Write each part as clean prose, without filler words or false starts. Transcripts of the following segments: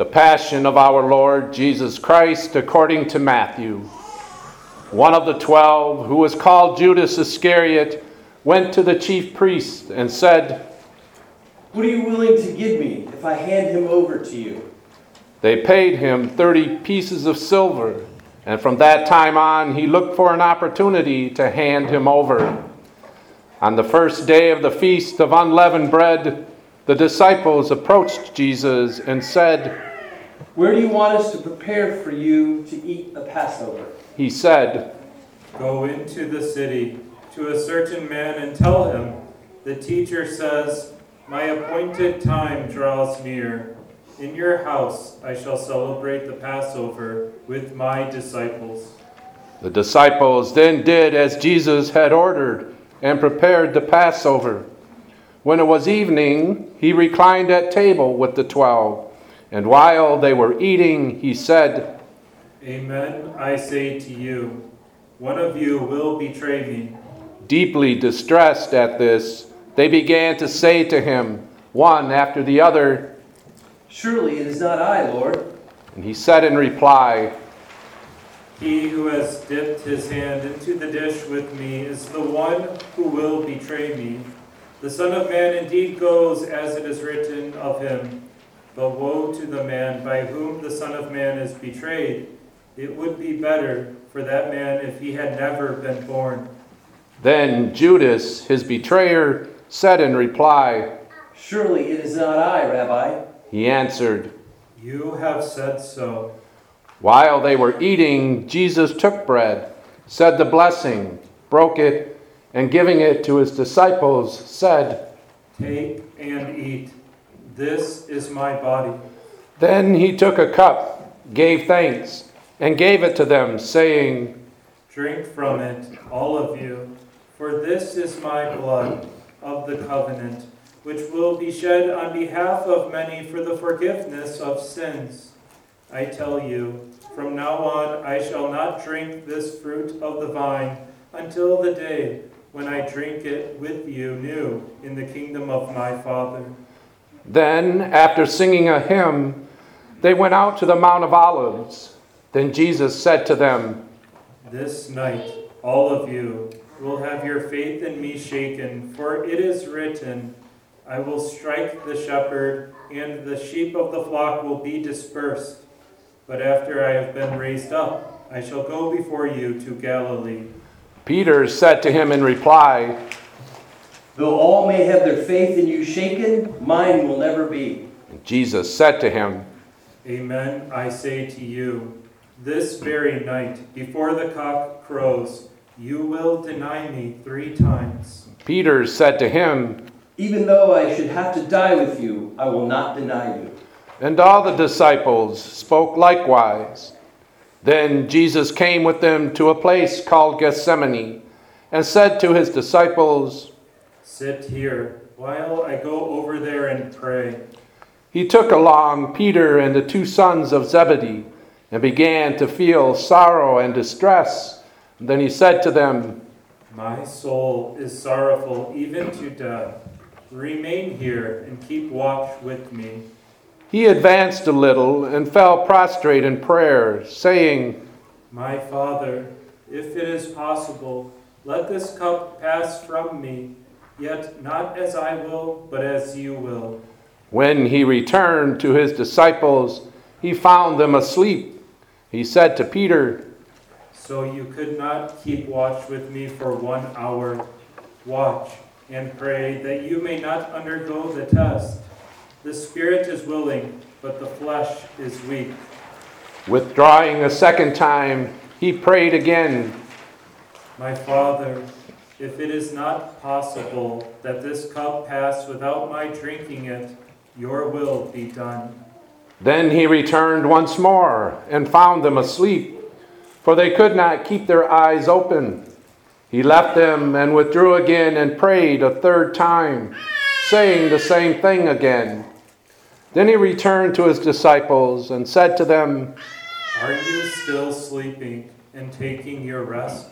The Passion of our Lord Jesus Christ according to Matthew. One of the 12, who was called Judas Iscariot, went to the chief priests and said, "What are you willing to give me if I hand him over to you?" They paid him 30 pieces of silver, and from that time on he looked for an opportunity to hand him over. On the first day of the feast of unleavened bread, the disciples approached Jesus and said, "Where do you want us to prepare for you to eat the Passover?" He said, "Go into the city to a certain man and tell him, the teacher says, my appointed time draws near. In your house I shall celebrate the Passover with my disciples." The disciples then did as Jesus had ordered and prepared the Passover. When it was evening, he reclined at table with the 12, and while they were eating, he said, "Amen, I say to you, one of you will betray me." Deeply distressed at this, they began to say to him, one after the other, "Surely it is not I, Lord." and he said in reply, "He who has dipped his hand into the dish with me is the one who will betray me. The Son of Man indeed goes as it is written of him, but woe to the man by whom the Son of Man is betrayed. It would be better for that man if he had never been born." Then Judas, his betrayer, said in reply, "Surely it is not I, Rabbi." He answered. "You have said so." While they were eating, Jesus took bread, said the blessing, broke it, and giving it to his disciples, said, "Take and eat. This is my body." Then he took a cup, gave thanks, and gave it to them, saying, "Drink from it, all of you, for this is my blood of the covenant, which will be shed on behalf of many for the forgiveness of sins. I tell you, from now on I shall not drink this fruit of the vine until the day when I drink it with you new in the kingdom of my Father." Then, after singing a hymn, they went out to the Mount of Olives. Then Jesus said to them, "This night, all of you will have your faith in me shaken, for it is written, I will strike the shepherd, and the sheep of the flock will be dispersed. But after I have been raised up, I shall go before you to Galilee." Peter said to him in reply, "Though all may have their faith in you shaken, mine will never be." Jesus said to him, "Amen, I say to you, this very night, before the cock crows, you will deny me 3 times." Peter said to him, "Even though I should have to die with you, I will not deny you." and all the disciples spoke likewise. Then Jesus came with them to a place called Gethsemane, and said to his disciples, "Sit here, while I go over there and pray." He took along Peter and the 2 sons of Zebedee, and began to feel sorrow and distress. Then he said to them, "My soul is sorrowful even to death. Remain here and keep watch with me." He advanced a little and fell prostrate in prayer, saying, "My Father, if it is possible, let this cup pass from me, yet not as I will, but as you will." When he returned to his disciples, he found them asleep. He said to Peter, "So you could not keep watch with me for 1 hour. Watch and pray that you may not undergo the test. The spirit is willing, but the flesh is weak." Withdrawing a second time, he prayed again, "My Father, if it is not possible that this cup pass without my drinking it, your will be done." Then he returned once more and found them asleep, for they could not keep their eyes open. He left them and withdrew again and prayed a third time, saying the same thing again. Then he returned to his disciples and said to them, "Are you still sleeping and taking your rest?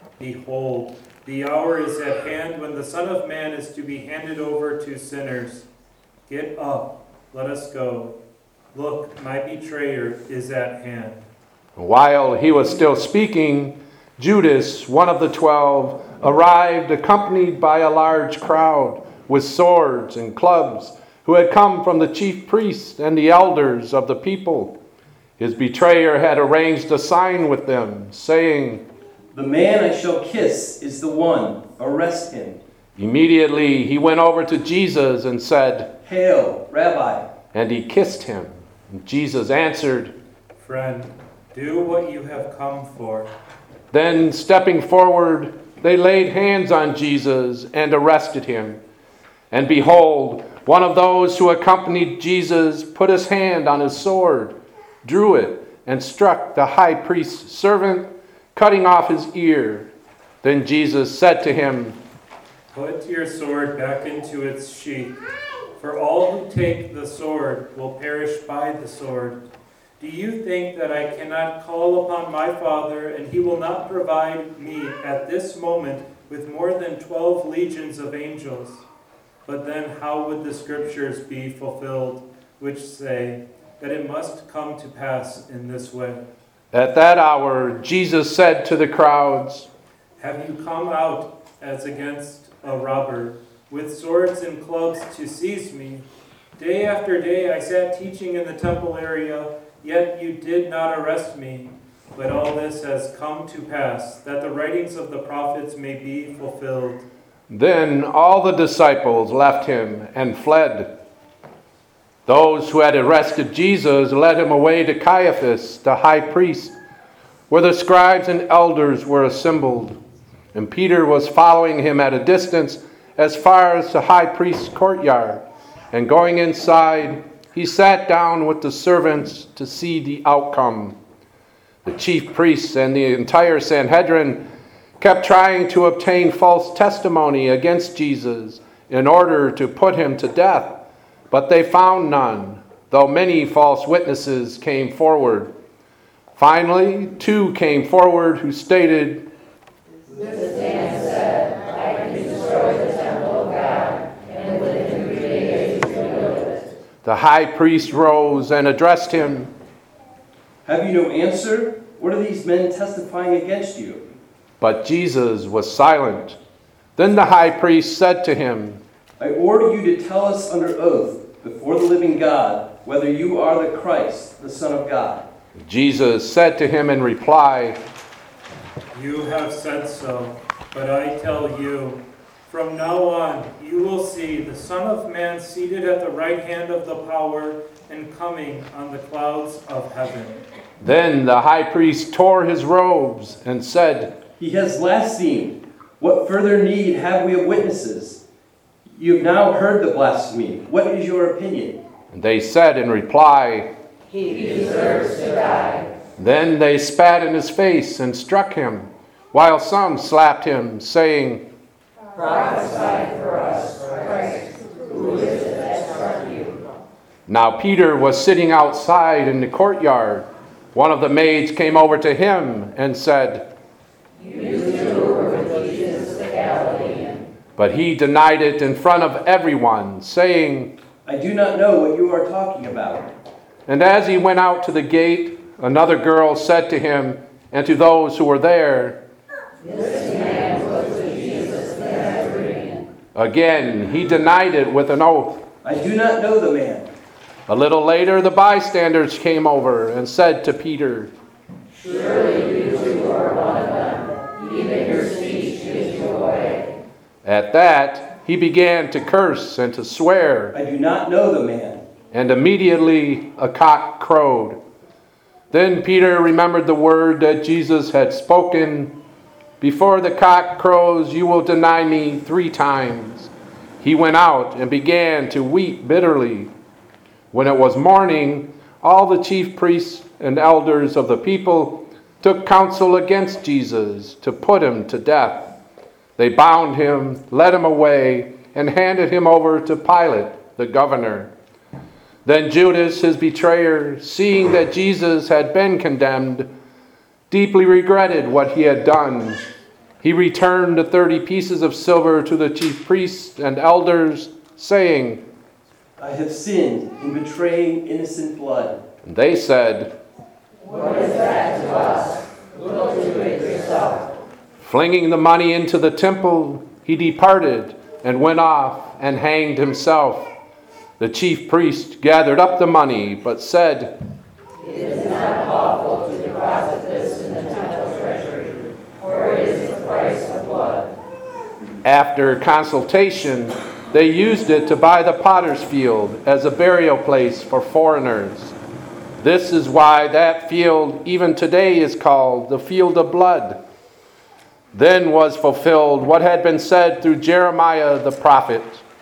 Behold, the hour is at hand when the Son of Man is to be handed over to sinners. Get up, let us go." Look, my betrayer is at hand. While he was still speaking, Judas, one of the 12, arrived accompanied by a large crowd with swords and clubs, who had come from the chief priests and the elders of the people. His betrayer had arranged a sign with them, saying, "The man I shall kiss is the one. Arrest him." Immediately he went over to Jesus and said, "Hail, Rabbi." and he kissed him. And Jesus answered, Friend, do what you have come for. Then, stepping forward, they laid hands on Jesus and arrested him. And behold, one of those who accompanied Jesus put his hand on his sword, drew it, and struck the high priest's servant, cutting off his ear. Then Jesus said to him, Put your sword back into its sheath, for all who take the sword will perish by the sword. Do you think that I cannot call upon my Father, and he will not provide me at this moment with more than 12 legions of angels? But then how would the scriptures be fulfilled, which say that it must come to pass in this way? At that hour, Jesus said to the crowds, Have you come out as against a robber, with swords and clubs to seize me? Day after day I sat teaching in the temple area, yet you did not arrest me. But all this has come to pass, that the writings of the prophets may be fulfilled. Then all the disciples left him and fled. Those who had arrested Jesus led him away to Caiaphas, the high priest, where the scribes and elders were assembled. And Peter was following him at a distance as far as the high priest's courtyard. And going inside, he sat down with the servants to see the outcome. The chief priests and the entire Sanhedrin kept trying to obtain false testimony against Jesus in order to put him to death, but they found none, though many false witnesses came forward. Finally, 2 came forward who stated, This man said, I can destroy the temple of God, and within 3 days rebuild it. The high priest rose and addressed him. "Have you no answer? What are these men testifying against you?" But Jesus was silent. Then the high priest said to him, "I order you to tell us under oath before the living God whether you are the Christ, the Son of God." Jesus said to him in reply, You have said so, but I tell you, from now on you will see the Son of Man seated at the right hand of the power and coming on the clouds of heaven. Then the high priest tore his robes and said, "He has blasphemed. What further need have we of witnesses? You have now heard the blasphemy. What is your opinion?" And they said in reply, He deserves to die. Then they spat in his face and struck him, while some slapped him, saying, Prophesy for us, Christ, who is it that struck you? Now Peter was sitting outside in the courtyard. One of the maids came over to him and said, You too were with Jesus the Galilean. but he denied it in front of everyone, saying, "I do not know what you are talking about." And as he went out to the gate, another girl said to him and to those who were there, This man was with Jesus the Nazarene. Again, he denied it with an oath. "I do not know the man." A little later, the bystanders came over and said to Peter, Surely you too are one of them. Even your speech gives you away. At that, he began to curse and to swear, "I do not know the man." and immediately a cock crowed. Then Peter remembered the word that Jesus had spoken, Before the cock crows, you will deny me 3 times. He went out and began to weep bitterly. When it was morning, all the chief priests and elders of the people took counsel against Jesus to put him to death. They bound him, led him away, and handed him over to Pilate, the governor. Then Judas, his betrayer, seeing that Jesus had been condemned, deeply regretted what he had done. He returned the 30 pieces of silver to the chief priests and elders, saying, I have sinned in betraying innocent blood. And they said, What is that to us? Look to it yourself. Flinging the money into the temple, he departed and went off and hanged himself. The chief priest gathered up the money, but said, It is not lawful to deposit this in the temple treasury, for it is the price of blood. After consultation, they used it to buy the potter's field as a burial place for foreigners. This is why that field even today is called the field of blood. Then was fulfilled what had been said through Jeremiah the prophet.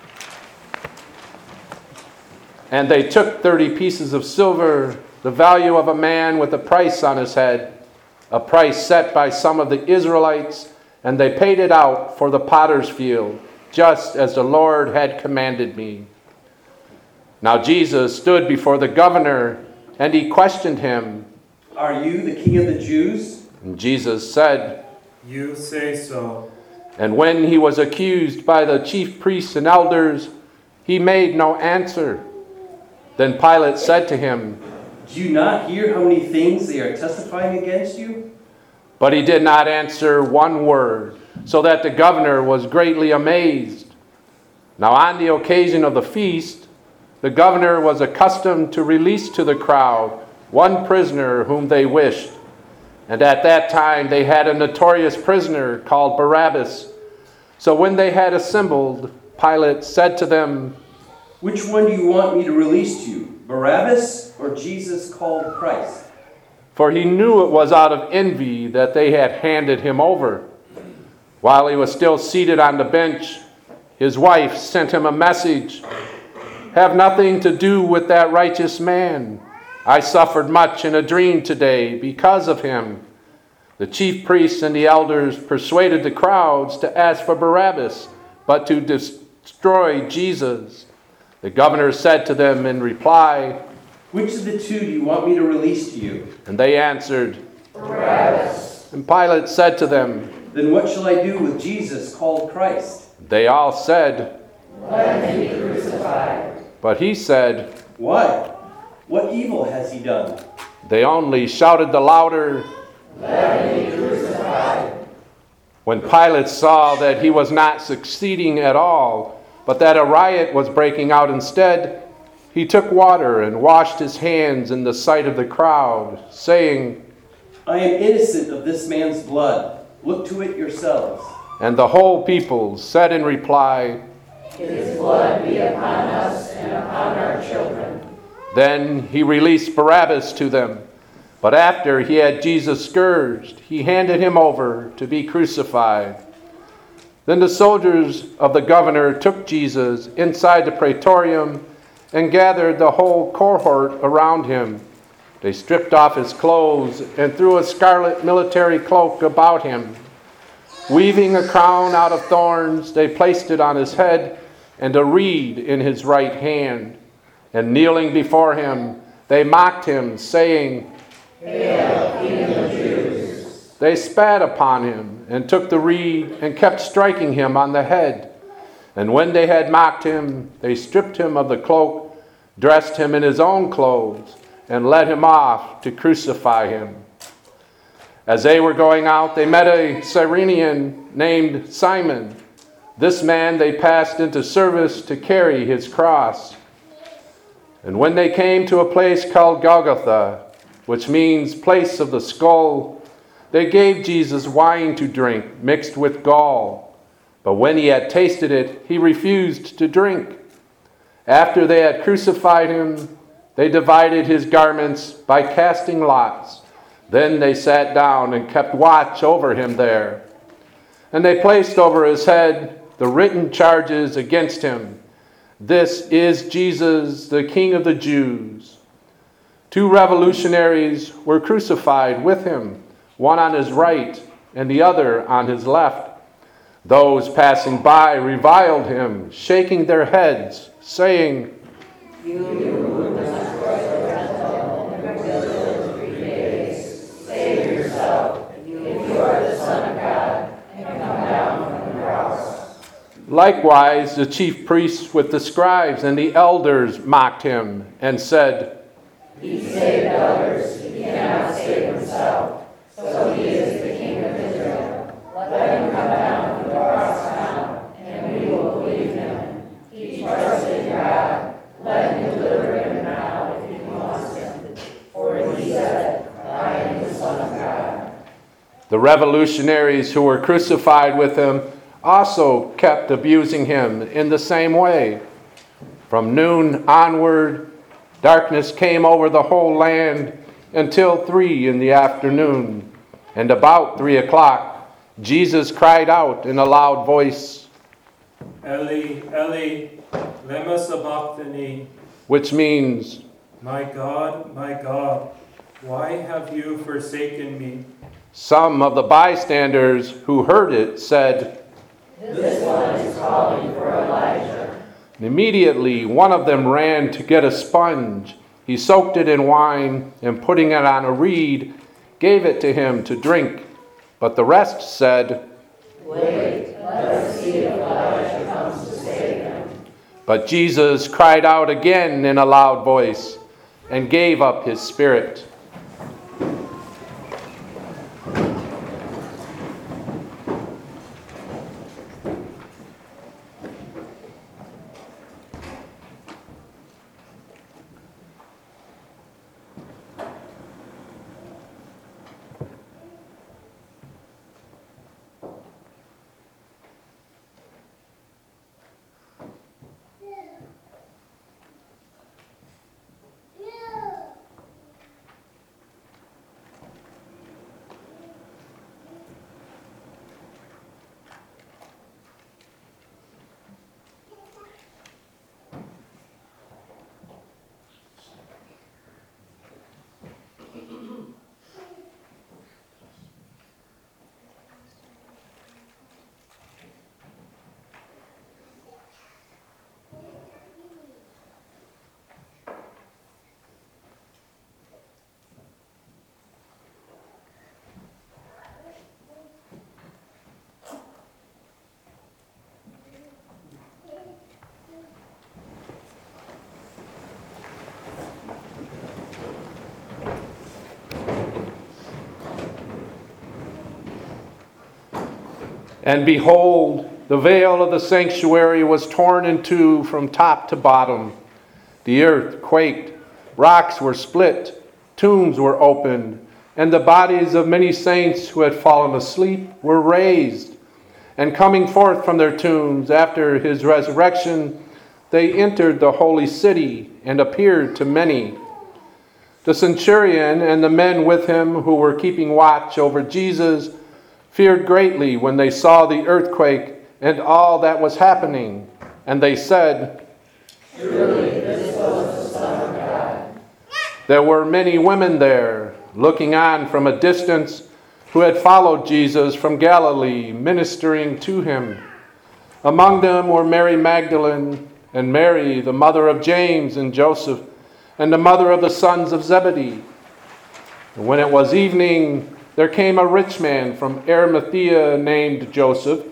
And they took 30 pieces of silver, the value of a man with a price on his head, a price set by some of the Israelites, and they paid it out for the potter's field, just as the Lord had commanded me. Now Jesus stood before the governor, and he questioned him. Are you the king of the Jews? And Jesus said, You say so. And when he was accused by the chief priests and elders, he made no answer. Then Pilate said to him, Do you not hear how many things they are testifying against you? But he did not answer one word, so that the governor was greatly amazed. Now on the occasion of the feast, the governor was accustomed to release to the crowd one prisoner whom they wished. And at that time they had a notorious prisoner called Barabbas. So when they had assembled, Pilate said to them, Which one do you want me to release to you, Barabbas or Jesus called Christ? For he knew it was out of envy that they had handed him over. While he was still seated on the bench, his wife sent him a message. Have nothing to do with that righteous man. I suffered much in a dream today because of him. The chief priests and the elders persuaded the crowds to ask for Barabbas, but to destroy Jesus. The governor said to them in reply, Which of the two do you want me to release to you? and they answered, Barabbas. And Pilate said to them, Then what shall I do with Jesus called Christ? they all said, Let him be crucified. but he said, Why? What evil has he done? they only shouted the louder. Let him be crucified. When Pilate saw that he was not succeeding at all, but that a riot was breaking out instead, he took water and washed his hands in the sight of the crowd, saying, I am innocent of this man's blood. Look to it yourselves. and the whole people said in reply, His blood be upon us and upon our children. Then he released Barabbas to them. But after he had Jesus scourged, he handed him over to be crucified. Then the soldiers of the governor took Jesus inside the praetorium and gathered the whole cohort around him. They stripped off his clothes and threw a scarlet military cloak about him. Weaving a crown out of thorns, they placed it on his head and a reed in his right hand. And kneeling before him, they mocked him, saying, Hail, King of the Jews. They spat upon him and took the reed and kept striking him on the head. And when they had mocked him, they stripped him of the cloak, dressed him in his own clothes, and led him off to crucify him. As they were going out, they met a Cyrenian named Simon. This man they passed into service to carry his cross. And when they came to a place called Golgotha, which means place of the skull, they gave Jesus wine to drink mixed with gall. But when he had tasted it, he refused to drink. After they had crucified him, they divided his garments by casting lots. Then they sat down and kept watch over him there. And they placed over his head the written charges against him. This is Jesus, the King of the Jews. 2 revolutionaries were crucified with him, one on his right and the other on his left. Those passing by reviled him, shaking their heads, saying, You who must destroy the temple and rebuild it in 3 days, save yourself, if you are the Son of God, and come down from the cross. Likewise, the chief priests with the scribes and the elders mocked him and said, He saved others, he cannot save himself. So he is the King of Israel. Let him come down from the cross now, and we will believe him. He trusted God. Let him deliver him now if he wants him. For he said, I am the Son of God. The revolutionaries who were crucified with him also kept abusing him in the same way. From noon onward, darkness came over the whole land until 3 p.m. And about 3 o'clock, Jesus cried out in a loud voice, Eli, Eli, lema sabachthani, which means, my God, why have you forsaken me? some of the bystanders who heard it said, This one is calling for Elijah. And immediately one of them ran to get a sponge. He soaked it in wine and putting it on a reed, gave it to him to drink. But the rest said, Wait, let us see if Elijah comes to save him. But Jesus cried out again in a loud voice and gave up his spirit. And behold, the veil of the sanctuary was torn in two from top to bottom. The earth quaked, rocks were split, tombs were opened, and the bodies of many saints who had fallen asleep were raised. And coming forth from their tombs after his resurrection, they entered the holy city and appeared to many. The centurion and the men with him who were keeping watch over Jesus feared greatly when they saw the earthquake and all that was happening. And they said, Truly, this was the Son of God. There were many women there, looking on from a distance, who had followed Jesus from Galilee, ministering to him. Among them were Mary Magdalene and Mary, the mother of James and Joseph, and the mother of the sons of Zebedee. And when it was evening, there came a rich man from Arimathea named Joseph,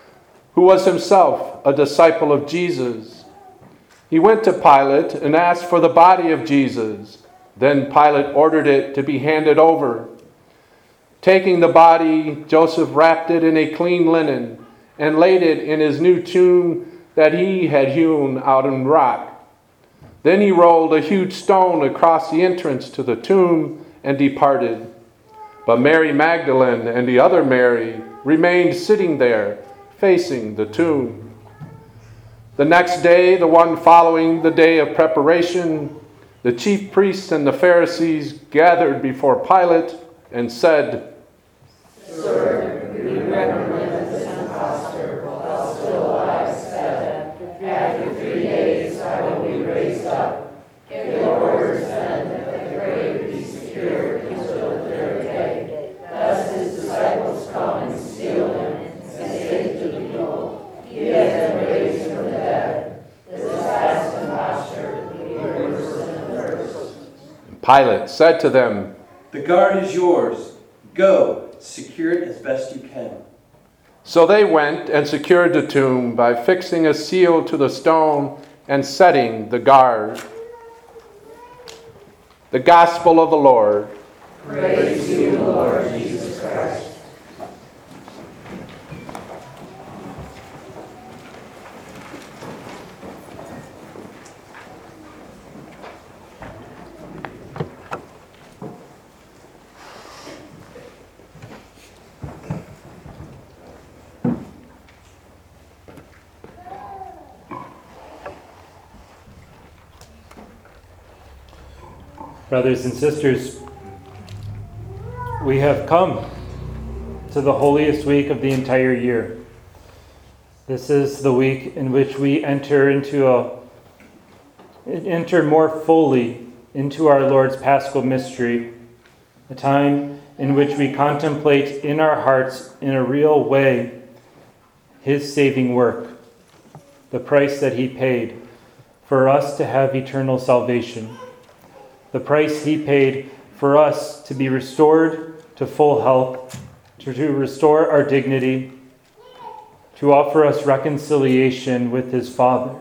who was himself a disciple of Jesus. He went to Pilate and asked for the body of Jesus. Then Pilate ordered it to be handed over. Taking the body, Joseph wrapped it in a clean linen and laid it in his new tomb that he had hewn out in rock. Then he rolled a huge stone across the entrance to the tomb and departed. But Mary Magdalene and the other Mary remained sitting there, facing the tomb. The next day, the one following the day of preparation, the chief priests and the Pharisees gathered before Pilate and said, Sir, we recommend that this impostor, while still alive, said, after 3 days I will be raised up. Give orders then that the grave be secured until the 3rd day. Thus his disciples come and steal him and say to the people, He has been raised from the dead. This last imposture will be worse than the first. Pilate said to them, The guard is yours. Go, secure it as best you can. So they went and secured the tomb by fixing a seal to the stone and setting the guard. The Gospel of the Lord. Praise to you, Lord Jesus Christ. Brothers and sisters, we have come to the holiest week of the entire year. This is the week in which we enter more fully into our Lord's Paschal mystery, a time in which we contemplate in our hearts in a real way his saving work, the price that he paid for us to have eternal salvation. The price he paid for us to be restored to full health, to restore our dignity, to offer us reconciliation with his Father.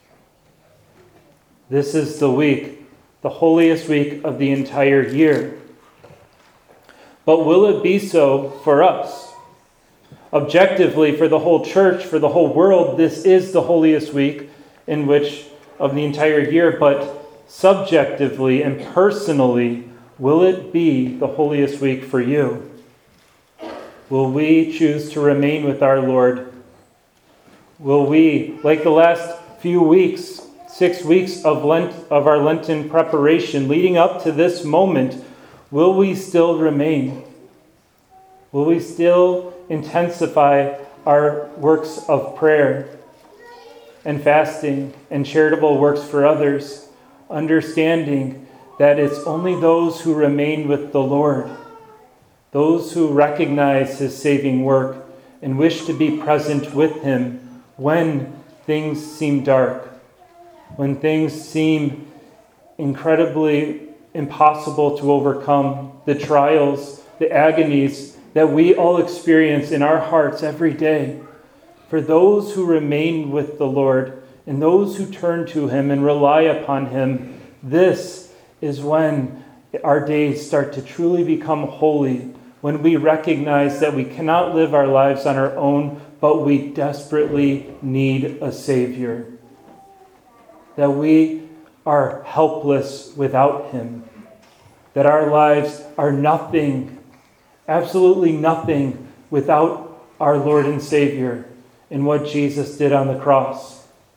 This is the week, the holiest week of the entire year. But will it be so for us? Objectively, for the whole church, for the whole world, this is the holiest week of the entire year, but subjectively and personally, will it be the holiest week for you? Will we choose to remain with our Lord? Will we, like the last few weeks, 6 weeks of our Lenten preparation leading up to this moment, will we still remain? Will we still intensify our works of prayer and fasting and charitable works for others, understanding that it's only those who remain with the Lord, those who recognize his saving work and wish to be present with him when things seem dark, when things seem incredibly impossible to overcome, the trials, the agonies that we all experience in our hearts every day. For those who remain with the Lord and those who turn to him and rely upon him, this is when our days start to truly become holy, when we recognize that we cannot live our lives on our own, but we desperately need a Savior. That we are helpless without him. That our lives are nothing, absolutely nothing, without our Lord and Savior and what Jesus did on the cross.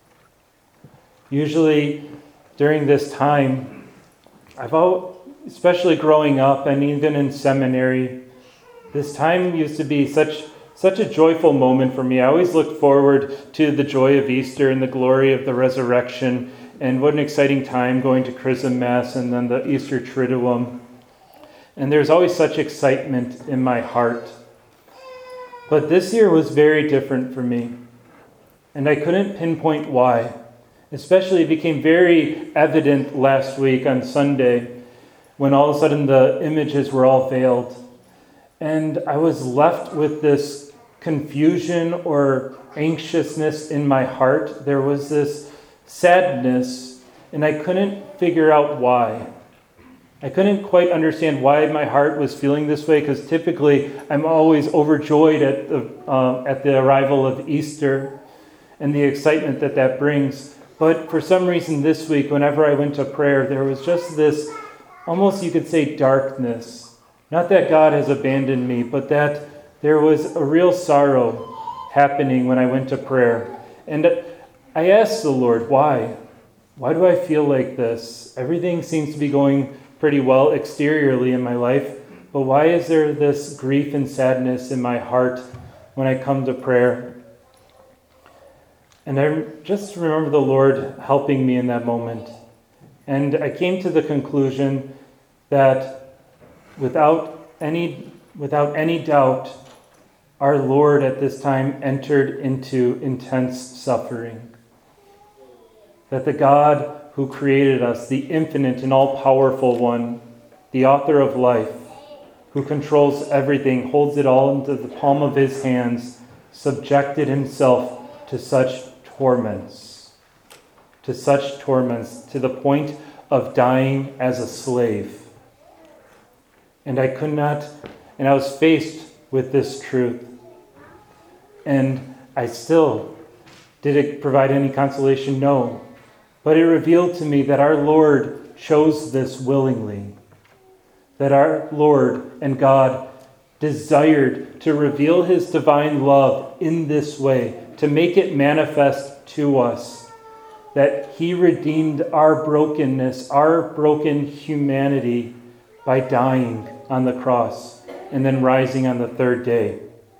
Usually during this time, especially growing up and even in seminary, this time used to be such a joyful moment for me. I always looked forward to the joy of Easter and the glory of the resurrection, and what an exciting time going to Chrism Mass and then the Easter Triduum. And there's always such excitement in my heart. But this year was very different for me, and I couldn't pinpoint why. Especially it became very evident last week on Sunday when all of a sudden the images were all veiled. And I was left with this confusion or anxiousness in my heart. There was this sadness, and I couldn't figure out why. I couldn't quite understand why my heart was feeling this way, because typically I'm always overjoyed at the arrival of Easter and the excitement that brings. But for some reason this week, whenever I went to prayer, there was just this, almost you could say, darkness. Not that God has abandoned me, but that there was a real sorrow happening when I went to prayer. And I asked the Lord, why? Why do I feel like this? Everything seems to be going pretty well exteriorly in my life, but why is there this grief and sadness in my heart when I come to prayer? And I just remember the Lord helping me in that moment. And I came to the conclusion that without any doubt, our Lord at this time entered into intense suffering. That the God who created us, the infinite and all-powerful one, the author of life, who controls everything, holds it all into the palm of his hands, subjected himself to such torments, to the point of dying as a slave. And I was faced with this truth. And did it provide any consolation? No. But it revealed to me that our Lord chose this willingly. That our Lord and God desired to reveal his divine love in this way, to make it manifest to us, that he redeemed our brokenness, our broken humanity, by dying on the cross and then rising on the third day.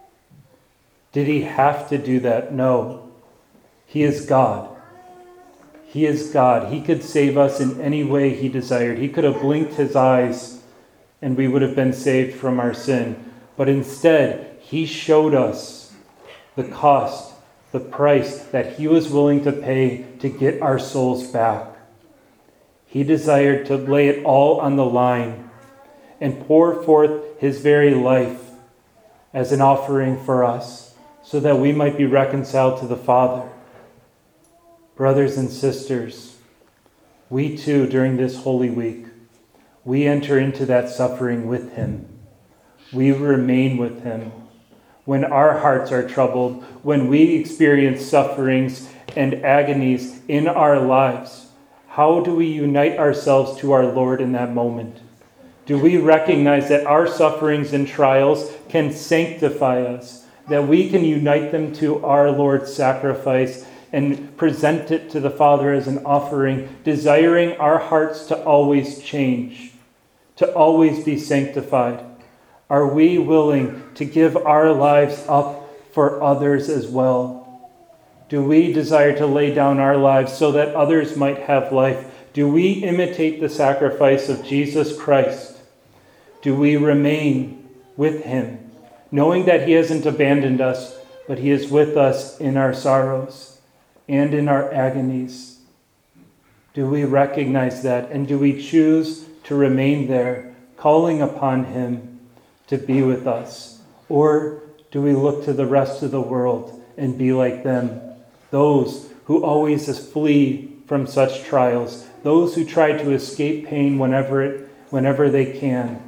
Did he have to do that? No. He is God. He is God. He could save us in any way he desired. He could have blinked his eyes and we would have been saved from our sin. But instead, he showed us the cost, the price that he was willing to pay to get our souls back. He desired to lay it all on the line and pour forth his very life as an offering for us so that we might be reconciled to the Father. Brothers and sisters, we too, during this Holy Week, we enter into that suffering with him. We remain with him. When our hearts are troubled, when we experience sufferings and agonies in our lives, how do we unite ourselves to our Lord in that moment? Do we recognize that our sufferings and trials can sanctify us, that we can unite them to our Lord's sacrifice and present it to the Father as an offering, desiring our hearts to always change, to always be sanctified? Are we willing to give our lives up for others as well? Do we desire to lay down our lives so that others might have life? Do we imitate the sacrifice of Jesus Christ? Do we remain with him, knowing that he hasn't abandoned us, but he is with us in our sorrows and in our agonies? Do we recognize that, and do we choose to remain there, calling upon him to be with us? Or do we look to the rest of the world and be like them, those who always flee from such trials, those who try to escape pain whenever they can?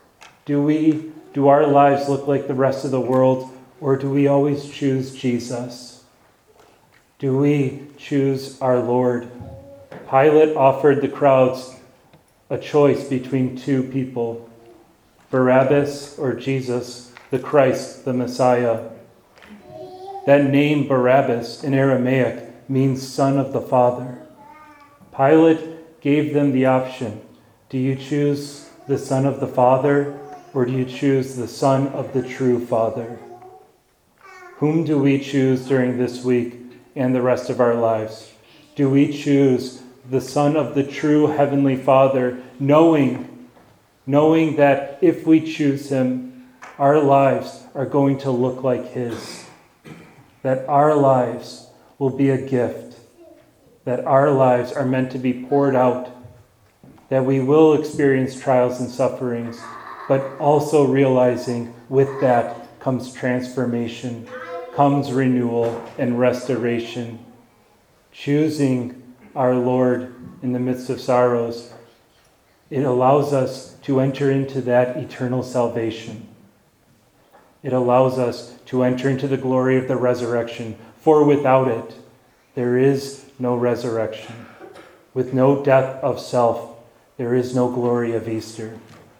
Do our lives look like the rest of the world, or do we always choose Jesus? Do we choose our Lord? Pilate offered the crowds a choice between two people, Barabbas or Jesus, the Christ, the Messiah. That name Barabbas in Aramaic means son of the Father. Pilate gave them the option. Do you choose the Son of the Father, or do you choose the Son of the true Father? Whom do we choose during this week and the rest of our lives? Do we choose the Son of the true Heavenly Father, knowing that if we choose him, our lives are going to look like his, that our lives will be a gift, that our lives are meant to be poured out, that we will experience trials and sufferings, but also realizing with that comes transformation, comes renewal and restoration. Choosing our Lord in the midst of sorrows, it allows us to enter into that eternal salvation. It allows us to enter into the glory of the resurrection, for without it, there is no resurrection. With no death of self, there is no glory of Easter.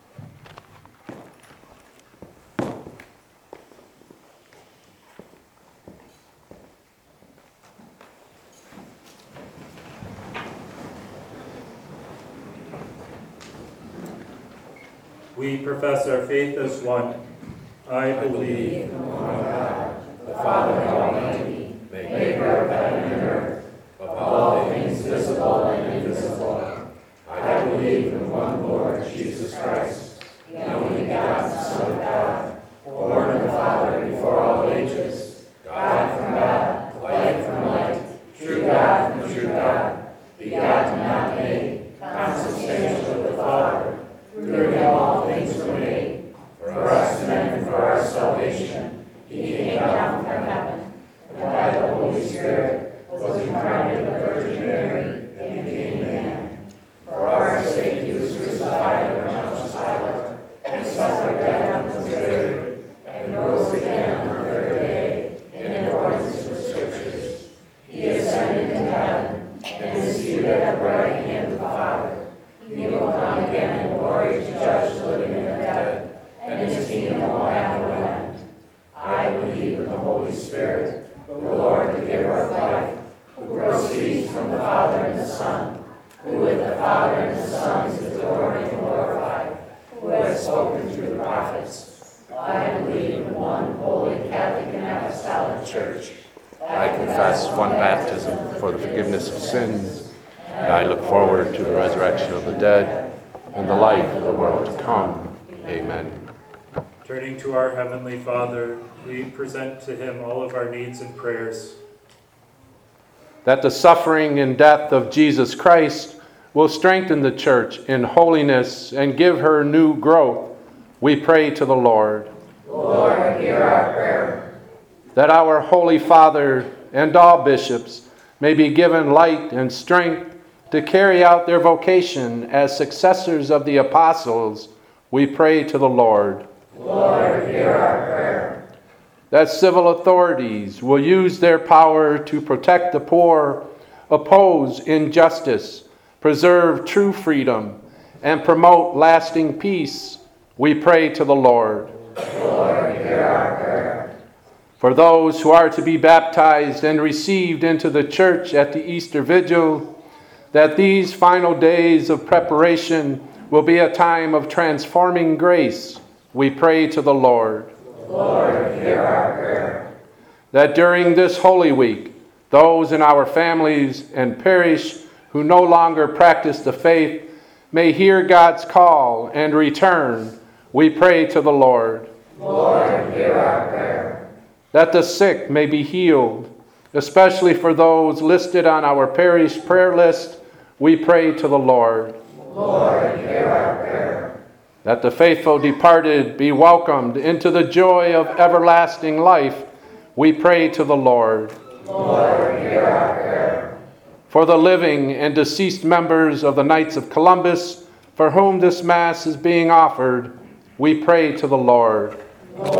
We profess our faith as one. I believe in one God, the Father Almighty, maker of heaven and earth, of all things visible and invisible. I believe in one Lord Jesus Christ, the only begotten Son of God, born of the Father before all ages, God from God, light from light, true God from true God, begotten, not made, consubstantial with the Father. Through him all things were made. For us men and for our salvation, he came down from heaven Spirit, the Lord, the giver of life, who proceeds from the Father and the Son, who with the Father and the Son is adored and glorified, who has spoken through the prophets. I believe in one holy Catholic and Apostolic Church. I confess one baptism for the forgiveness of sins, and I look forward to the resurrection of the dead and the life of the world to come. Amen. Turning to our Heavenly Father, we present to him all of our needs and prayers. That the suffering and death of Jesus Christ will strengthen the church in holiness and give her new growth, we pray to the Lord. Lord, hear our prayer. That our Holy Father and all bishops may be given light and strength to carry out their vocation as successors of the apostles, we pray to the Lord. Lord, hear our prayer. That civil authorities will use their power to protect the poor, oppose injustice, preserve true freedom, and promote lasting peace, we pray to the Lord. Lord, hear our prayer. For those who are to be baptized and received into the church at the Easter Vigil, that these final days of preparation will be a time of transforming grace, we pray to the Lord. Lord, hear our prayer. That during this Holy Week, those in our families and parish who no longer practice the faith may hear God's call and return, we pray to the Lord. Lord, hear our prayer. That the sick may be healed, especially for those listed on our parish prayer list, we pray to the Lord. Lord, hear our prayer. That the faithful departed be welcomed into the joy of everlasting life, we pray to the Lord. Lord, hear our prayer. For the living and deceased members of the Knights of Columbus, for whom this Mass is being offered, we pray to the Lord.